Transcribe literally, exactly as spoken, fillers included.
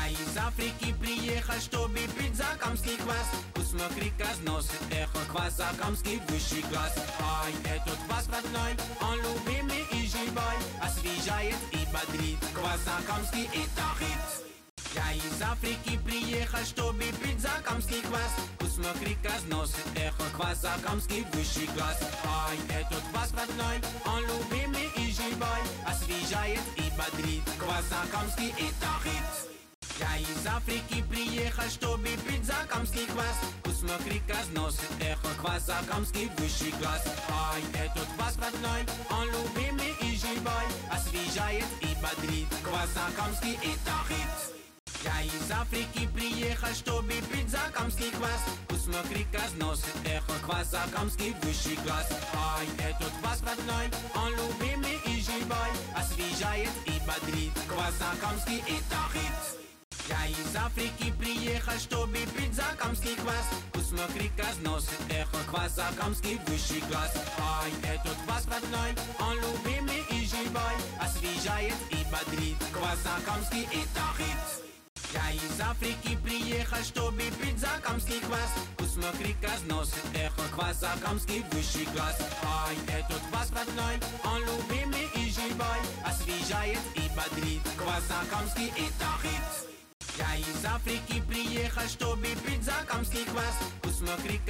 Я из Африки приехал, чтобы пить закамский квас. Посмотри, как носит эхо квас, закамский высший класс. Ай, этот квас родной, он любимый и живой, освежает и бодрит. Квас закамский — это хит. Я из Африки приехал, чтобы пить закамский квас. Посмотри, как носит эхо квас, закамский высший класс. Ай, этот квас родной, он любимый и живой, освежает и бодрит. Квас закамский — это хит. Я из Африки приехал, чтобы пить закамский квас. Посмотри, как носит эхо квас, закамский высший класс. Ай, этот квас родной, он любимый и живой, освежает и бодрит. Квас закамский — это хит. Я из Африки приехал, чтобы пить закамский квас. Посмотри, как носит эхо квас, закамский высший класс. Ай, этот квас родной, он любимый и живой, освежает и бодрит. Квас закамский — это хит. Я из Африки приехал, чтобы пить закамский квас. Посмотри, как носит эхо квас, закамский высший класс. Ай, этот квас родной, он любимый и живой, освежает и бодрит. Квас закамский — это хит. Я из Африки приехал, чтобы пить закамский квас. Посмотри, как носит эхо квас, закамский высший класс. Ай, этот квас родной, он любимый и живой, освежает и бодрит. Квас закамский — это хит. Я из Африки приехал, чтобы пить закамский квас. Посмотри,